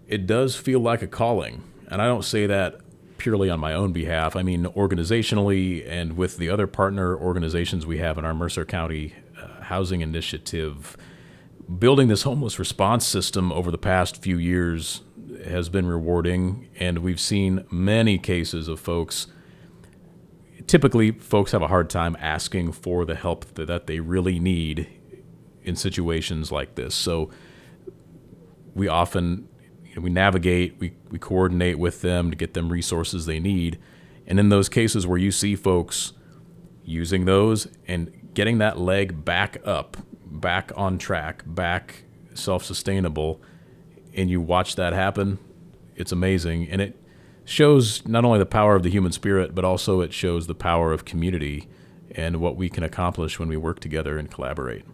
it does feel like a calling. And I don't say that purely on my own behalf. I mean, organizationally and with the other partner organizations we have in our Mercer County Housing Initiative, building this homeless response system over the past few years has been rewarding. And we've seen many cases of folks. Typically, folks have a hard time asking for the help that they really need in situations like this. So we often we navigate, we coordinate with them to get them resources they need. And in those cases where you see folks using those and getting that leg back up, back on track, back self-sustainable, and you watch that happen, it's amazing. And it shows not only the power of the human spirit, but also it shows the power of community and what we can accomplish when we work together and collaborate.